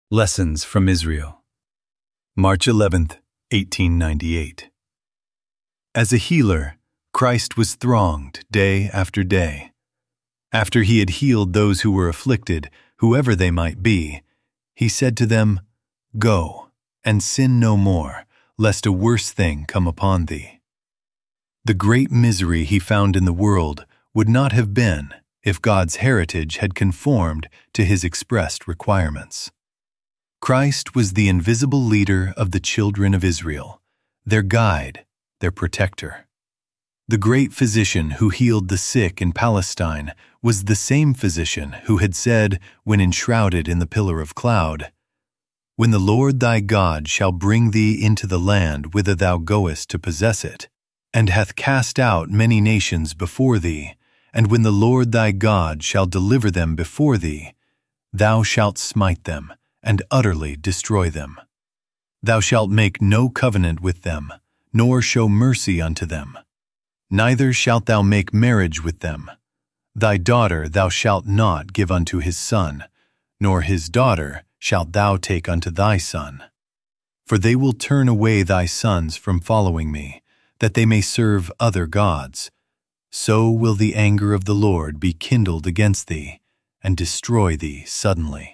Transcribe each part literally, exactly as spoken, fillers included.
Lessons from Israel. March eleventh, eighteen ninety-eight. As a healer, Christ was thronged day after day. After he had healed those who were afflicted, whoever they might be, he said to them, "Go, and sin no more, lest a worse thing come upon thee." The great misery he found in the world would not have been if God's heritage had conformed to his expressed requirements. Christ was the invisible leader of the children of Israel, their guide, their protector. The great physician who healed the sick in Palestine was the same physician who had said, when enshrouded in the pillar of cloud, "When the Lord thy God shall bring thee into the land whither thou goest to possess it, and hath cast out many nations before thee, and when the Lord thy God shall deliver them before thee, thou shalt smite them, and utterly destroy them. Thou shalt make no covenant with them, nor show mercy unto them. Neither shalt thou make marriage with them. Thy daughter thou shalt not give unto his son, nor his daughter shalt thou take unto thy son. For they will turn away thy sons from following me, that they may serve other gods. So will the anger of the Lord be kindled against thee, and destroy thee suddenly.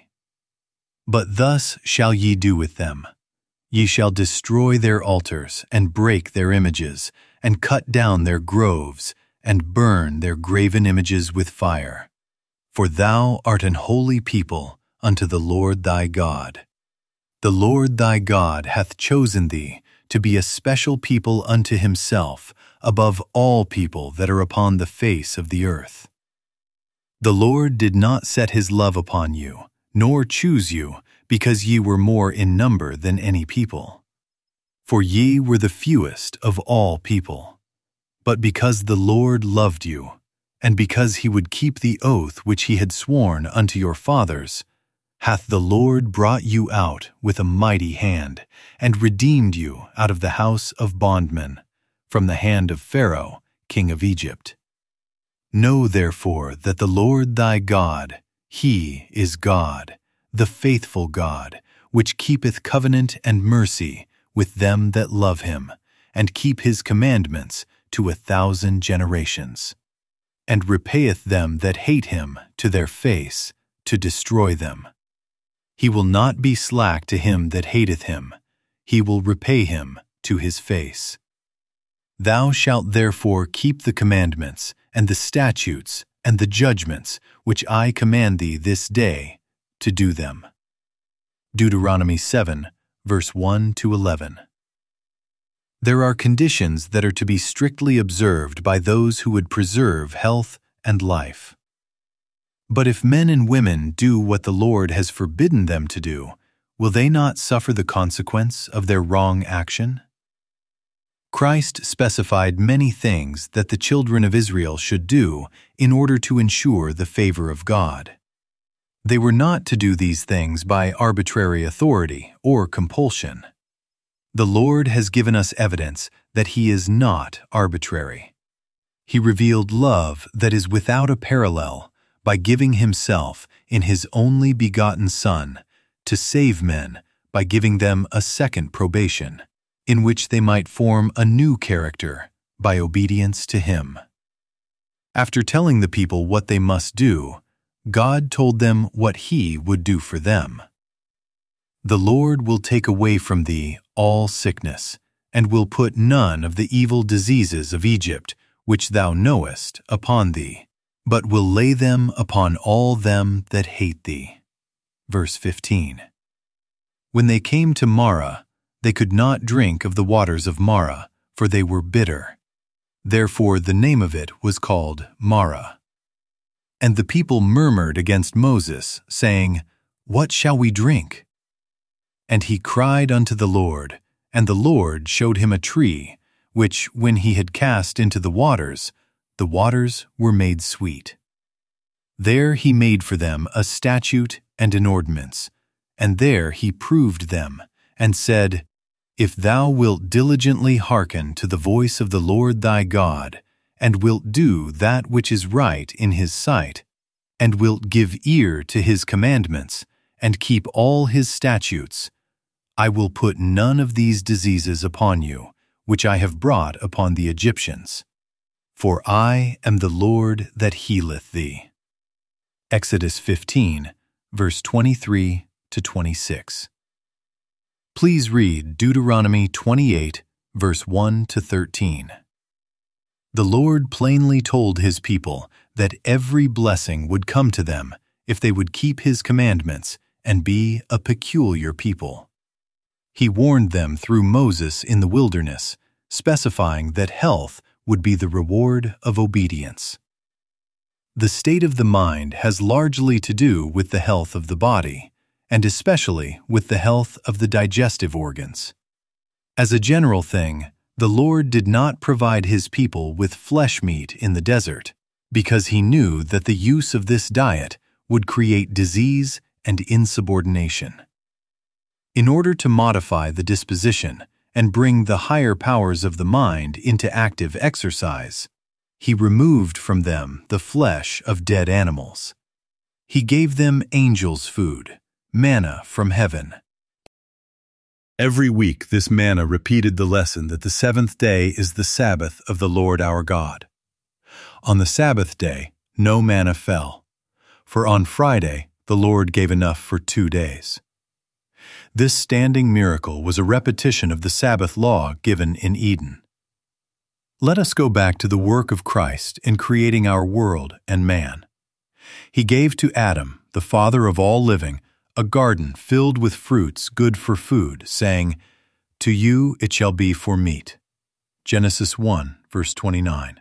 But thus shall ye do with them. Ye shall destroy their altars, and break their images, and cut down their groves, and burn their graven images with fire. For thou art an holy people unto the Lord thy God. The Lord thy God hath chosen thee to be a special people unto himself, above all people that are upon the face of the earth. The Lord did not set his love upon you, nor choose you, because ye were more in number than any people. For ye were the fewest of all people. But because the Lord loved you, and because he would keep the oath which he had sworn unto your fathers, hath the Lord brought you out with a mighty hand, and redeemed you out of the house of bondmen, from the hand of Pharaoh, king of Egypt. Know therefore that the Lord thy God, he is God, the faithful God, which keepeth covenant and mercy with them that love him, and keep his commandments to a thousand generations, and repayeth them that hate him to their face, to destroy them. He will not be slack to him that hateth him, he will repay him to his face. Thou shalt therefore keep the commandments, and the statutes, and the judgments, which I command thee this day, to do them. Deuteronomy seven, verse one to eleven. There are conditions that are to be strictly observed by those who would preserve health and life. But if men and women do what the Lord has forbidden them to do, will they not suffer the consequence of their wrong action? Christ specified many things that the children of Israel should do in order to ensure the favor of God. They were not to do these things by arbitrary authority or compulsion. The Lord has given us evidence that he is not arbitrary. He revealed love that is without a parallel by giving himself in his only begotten Son to save men by giving them a second probation, in which they might form a new character by obedience to him. After telling the people what they must do, God told them what he would do for them. The Lord will take away from thee all sickness, and will put none of the evil diseases of Egypt, which thou knowest, upon thee, but will lay them upon all them that hate thee. Verse fifteen. When they came to Marah, they could not drink of the waters of Marah, for they were bitter. Therefore the name of it was called Marah. And the people murmured against Moses, saying, What shall we drink? And he cried unto the Lord, and the Lord showed him a tree, which, when he had cast into the waters, the waters were made sweet. There he made for them a statute and an ordinance, and there he proved them, and said, If thou wilt diligently hearken to the voice of the Lord thy God, and wilt do that which is right in his sight, and wilt give ear to his commandments, and keep all his statutes, I will put none of these diseases upon you, which I have brought upon the Egyptians. For I am the Lord that healeth thee. Exodus fifteen, verse twenty-three to twenty-six. Please read Deuteronomy twenty-eight, verse one to thirteen. The Lord plainly told his people that every blessing would come to them if they would keep his commandments and be a peculiar people. He warned them through Moses in the wilderness, specifying that health would be the reward of obedience. The state of the mind has largely to do with the health of the body, and especially with the health of the digestive organs. As a general thing, the Lord did not provide his people with flesh meat in the desert, because he knew that the use of this diet would create disease and insubordination. In order to modify the disposition and bring the higher powers of the mind into active exercise, he removed from them the flesh of dead animals. He gave them angels' food, manna from heaven. Every week this manna repeated the lesson that the seventh day is the Sabbath of the Lord our God. On the Sabbath day, no manna fell, for on Friday the Lord gave enough for two days. This standing miracle was a repetition of the Sabbath law given in Eden. Let us go back to the work of Christ in creating our world and man. He gave to Adam, the father of all living, a garden filled with fruits good for food, saying, "To you it shall be for meat." Genesis one, verse twenty-nine.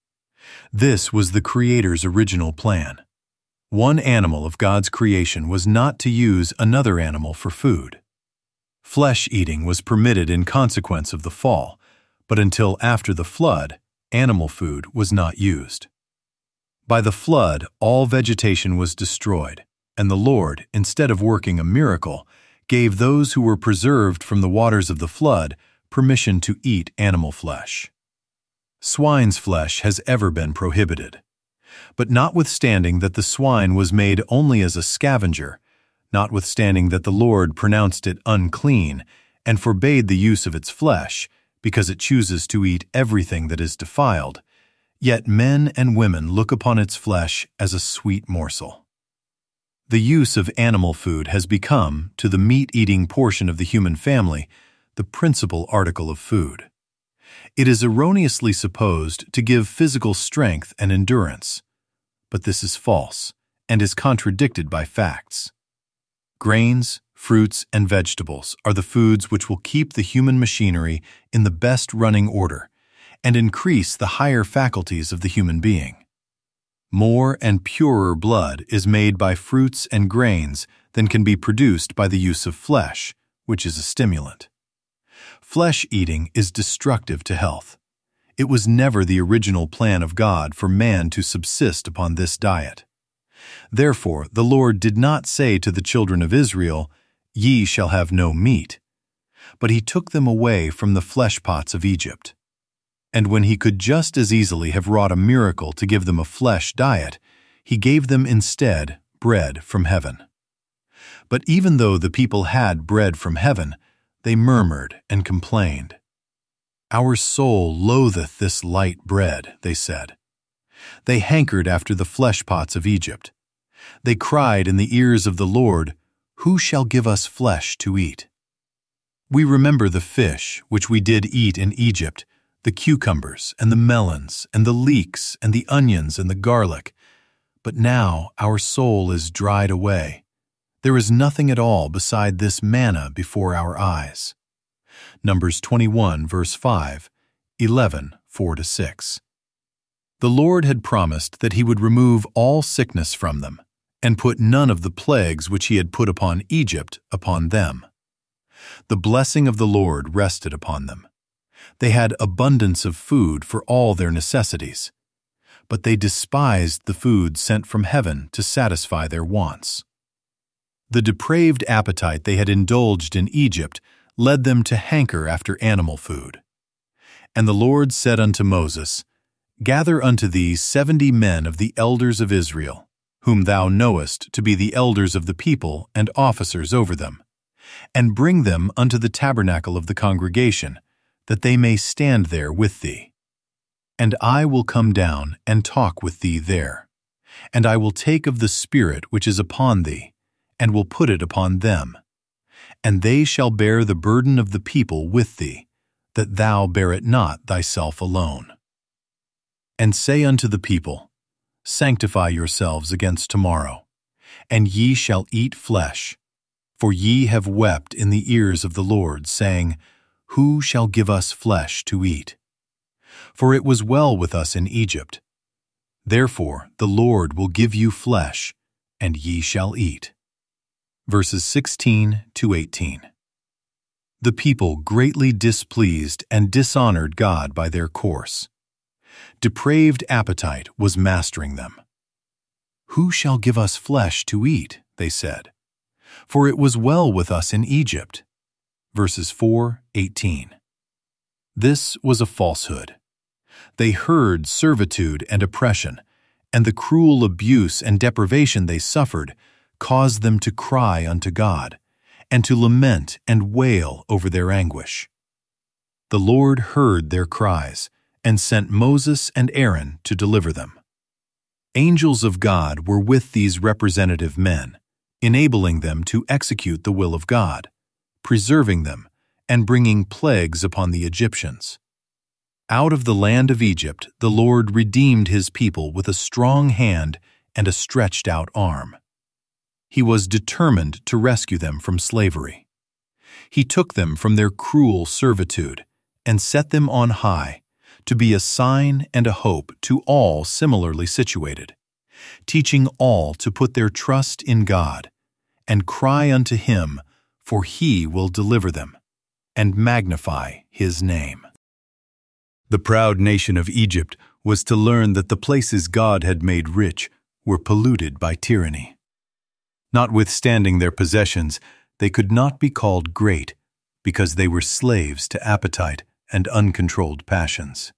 This was the Creator's original plan. One animal of God's creation was not to use another animal for food. Flesh eating was permitted in consequence of the fall, but until after the flood, animal food was not used. By the flood, all vegetation was destroyed, and the Lord, instead of working a miracle, gave those who were preserved from the waters of the flood permission to eat animal flesh. Swine's flesh has ever been prohibited. But notwithstanding that the swine was made only as a scavenger, notwithstanding that the Lord pronounced it unclean and forbade the use of its flesh, because it chooses to eat everything that is defiled, yet men and women look upon its flesh as a sweet morsel. The use of animal food has become, to the meat-eating portion of the human family, the principal article of food. It is erroneously supposed to give physical strength and endurance, but this is false and is contradicted by facts. Grains, fruits, and vegetables are the foods which will keep the human machinery in the best running order and increase the higher faculties of the human being. More and purer blood is made by fruits and grains than can be produced by the use of flesh, which is a stimulant. Flesh eating is destructive to health. It was never the original plan of God for man to subsist upon this diet. Therefore, the Lord did not say to the children of Israel, "Ye shall have no meat," but he took them away from the flesh pots of Egypt. And when he could just as easily have wrought a miracle to give them a flesh diet, he gave them instead bread from heaven. But even though the people had bread from heaven, they murmured and complained. "Our soul loatheth this light bread," they said. They hankered after the flesh pots of Egypt. They cried in the ears of the Lord, "Who shall give us flesh to eat?" We remember the fish which we did eat in Egypt, the cucumbers and the melons and the leeks and the onions and the garlic. But now our soul is dried away. There is nothing at all beside this manna before our eyes. Numbers twenty-one, verse five, eleven, four to six. The Lord had promised that he would remove all sickness from them, and put none of the plagues which he had put upon Egypt upon them. The blessing of the Lord rested upon them. They had abundance of food for all their necessities, but they despised the food sent from heaven to satisfy their wants. The depraved appetite they had indulged in Egypt led them to hanker after animal food. And the Lord said unto Moses, "Gather unto thee seventy men of the elders of Israel, whom thou knowest to be the elders of the people and officers over them, and bring them unto the tabernacle of the congregation, that they may stand there with thee. And I will come down and talk with thee there, and I will take of the Spirit which is upon thee, and will put it upon them. And they shall bear the burden of the people with thee, that thou bear it not thyself alone. And say unto the people, Sanctify yourselves against tomorrow, and ye shall eat flesh. For ye have wept in the ears of the Lord, saying, Who shall give us flesh to eat? For it was well with us in Egypt. Therefore the Lord will give you flesh, and ye shall eat. Verses sixteen to eighteen. The people greatly displeased and dishonored God by their course. Depraved appetite was mastering them. Who shall give us flesh to eat? They said. For it was well with us in Egypt. Verses four to eighteen. This was a falsehood. They heard servitude and oppression, and the cruel abuse and deprivation they suffered caused them to cry unto God, and to lament and wail over their anguish. The Lord heard their cries, and sent Moses and Aaron to deliver them. Angels of God were with these representative men, enabling them to execute the will of God, preserving them, and bringing plagues upon the Egyptians. Out of the land of Egypt the Lord redeemed his people with a strong hand and a stretched out arm. He was determined to rescue them from slavery. He took them from their cruel servitude and set them on high, to be a sign and a hope to all similarly situated, teaching all to put their trust in God, and cry unto him, for he will deliver them, and magnify his name. The proud nation of Egypt was to learn that the places God had made rich were polluted by tyranny. Notwithstanding their possessions, they could not be called great, because they were slaves to appetite and uncontrolled passions.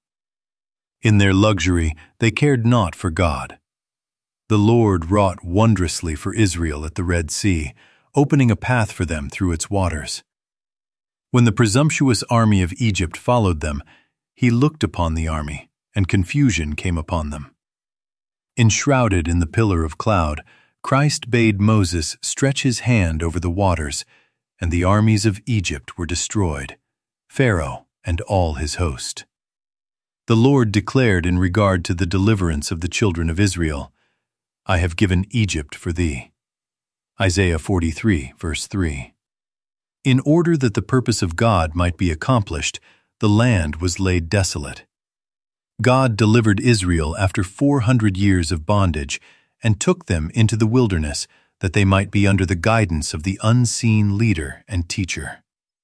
In their luxury, they cared not for God. The Lord wrought wondrously for Israel at the Red Sea, opening a path for them through its waters. When the presumptuous army of Egypt followed them, he looked upon the army, and confusion came upon them. Enshrouded in the pillar of cloud, Christ bade Moses stretch his hand over the waters, and the armies of Egypt were destroyed, Pharaoh and all his host. The Lord declared in regard to the deliverance of the children of Israel, I have given Egypt for thee. Isaiah forty-three, verse three. In order that the purpose of God might be accomplished, the land was laid desolate. God delivered Israel after four hundred years of bondage and took them into the wilderness that they might be under the guidance of the unseen leader and teacher.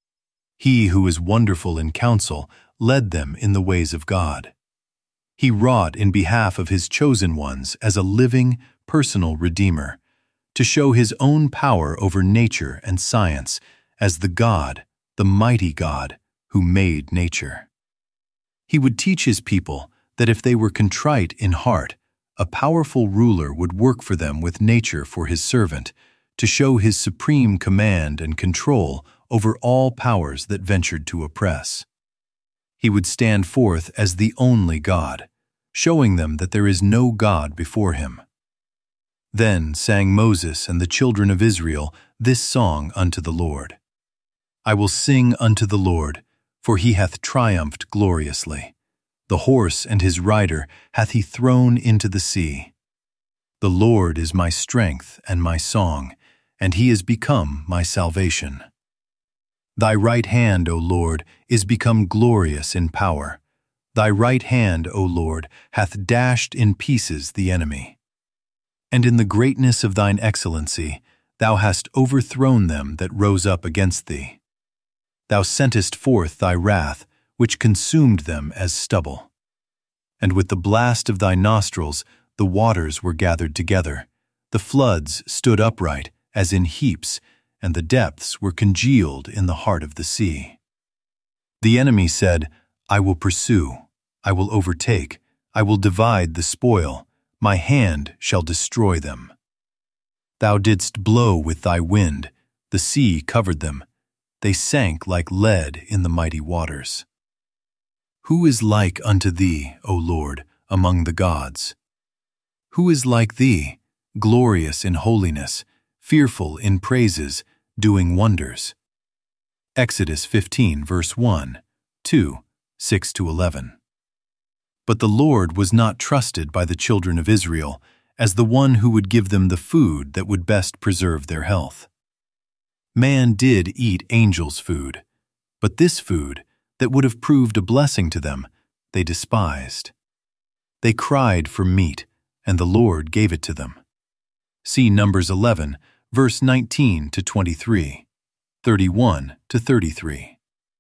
He who is wonderful in counsel led them in the ways of God. He wrought in behalf of his chosen ones as a living, personal Redeemer, to show his own power over nature and science as the God, the mighty God, who made nature. He would teach his people that if they were contrite in heart, a powerful ruler would work for them with nature for his servant, to show his supreme command and control over all powers that ventured to oppress. He would stand forth as the only God, showing them that there is no God before him. Then sang Moses and the children of Israel this song unto the Lord. I will sing unto the Lord, for he hath triumphed gloriously. The horse and his rider hath he thrown into the sea. The Lord is my strength and my song, and he is become my salvation. Thy right hand, O Lord, is become glorious in power. Thy right hand, O Lord, hath dashed in pieces the enemy. And in the greatness of thine excellency, thou hast overthrown them that rose up against thee. Thou sentest forth thy wrath, which consumed them as stubble. And with the blast of thy nostrils the waters were gathered together. The floods stood upright, as in heaps, and the depths were congealed in the heart of the sea. The enemy said, I will pursue, I will overtake, I will divide the spoil, my hand shall destroy them. Thou didst blow with thy wind, the sea covered them. They sank like lead in the mighty waters. Who is like unto thee, O Lord, among the gods? Who is like thee, glorious in holiness, fearful in praises, doing wonders? Exodus fifteen, verse one, two, six to eleven. But the Lord was not trusted by the children of Israel as the one who would give them the food that would best preserve their health. Man did eat angels' food, but this food, that would have proved a blessing to them, they despised. They cried for meat, and the Lord gave it to them. See Numbers eleven, verse nineteen to twenty-three, thirty-one to thirty-three.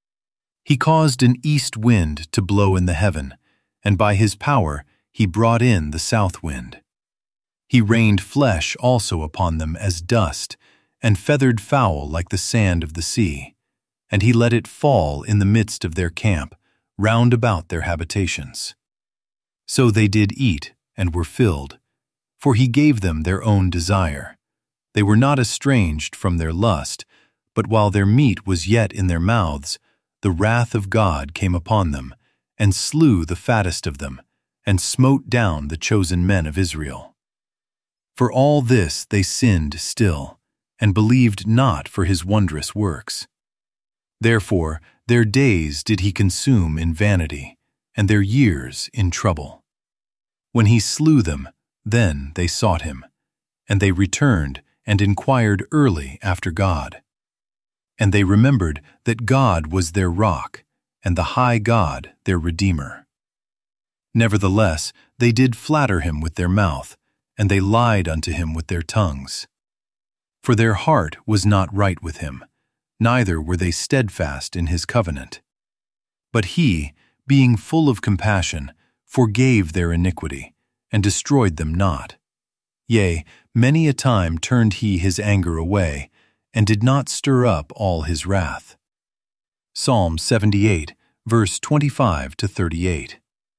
He caused an east wind to blow in the heaven, and by his power he brought in the south wind. He rained flesh also upon them as dust, and feathered fowl like the sand of the sea, and he let it fall in the midst of their camp, round about their habitations. So they did eat, and were filled, for he gave them their own desire. They were not estranged from their lust, but while their meat was yet in their mouths, the wrath of God came upon them, and slew the fattest of them, and smote down the chosen men of Israel. For all this they sinned still, and believed not for his wondrous works. Therefore their days did he consume in vanity, and their years in trouble. When he slew them, then they sought him, and they returned and inquired early after God. And they remembered that God was their rock, and the high God their Redeemer. Nevertheless, they did flatter him with their mouth, and they lied unto him with their tongues. For their heart was not right with him, neither were they steadfast in his covenant. But he, being full of compassion, forgave their iniquity, and destroyed them not. Yea, many a time turned he his anger away, and did not stir up all his wrath. Psalm seventy-eight, verse twenty-five to thirty-eight.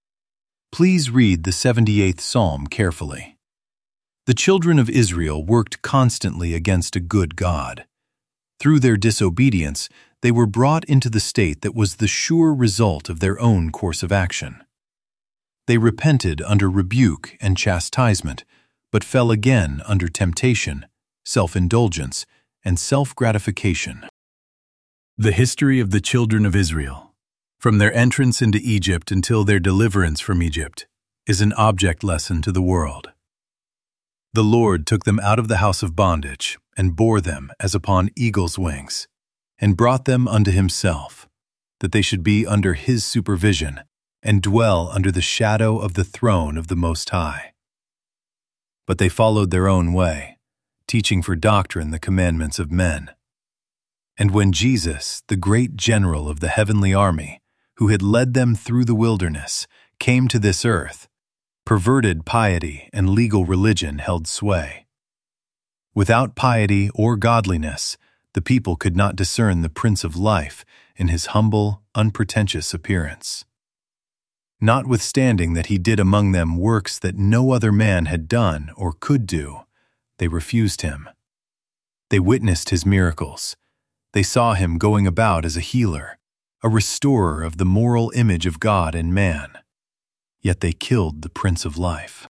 Please read the seventy-eighth Psalm carefully. The children of Israel worked constantly against a good God. Through their disobedience, they were brought into the state that was the sure result of their own course of action. They repented under rebuke and chastisement, but fell again under temptation, self-indulgence, and self-gratification. The history of the children of Israel, from their entrance into Egypt until their deliverance from Egypt, is an object lesson to the world. The Lord took them out of the house of bondage, and bore them as upon eagle's wings, and brought them unto himself, that they should be under his supervision, and dwell under the shadow of the throne of the Most High. But they followed their own way, teaching for doctrine the commandments of men. And when Jesus, the great general of the heavenly army, who had led them through the wilderness, came to this earth, perverted piety and legal religion held sway. Without piety or godliness, the people could not discern the Prince of Life in his humble, unpretentious appearance. Notwithstanding that he did among them works that no other man had done or could do, they refused him. They witnessed his miracles. They saw him going about as a healer, a restorer of the moral image of God in man. Yet they killed the Prince of Life.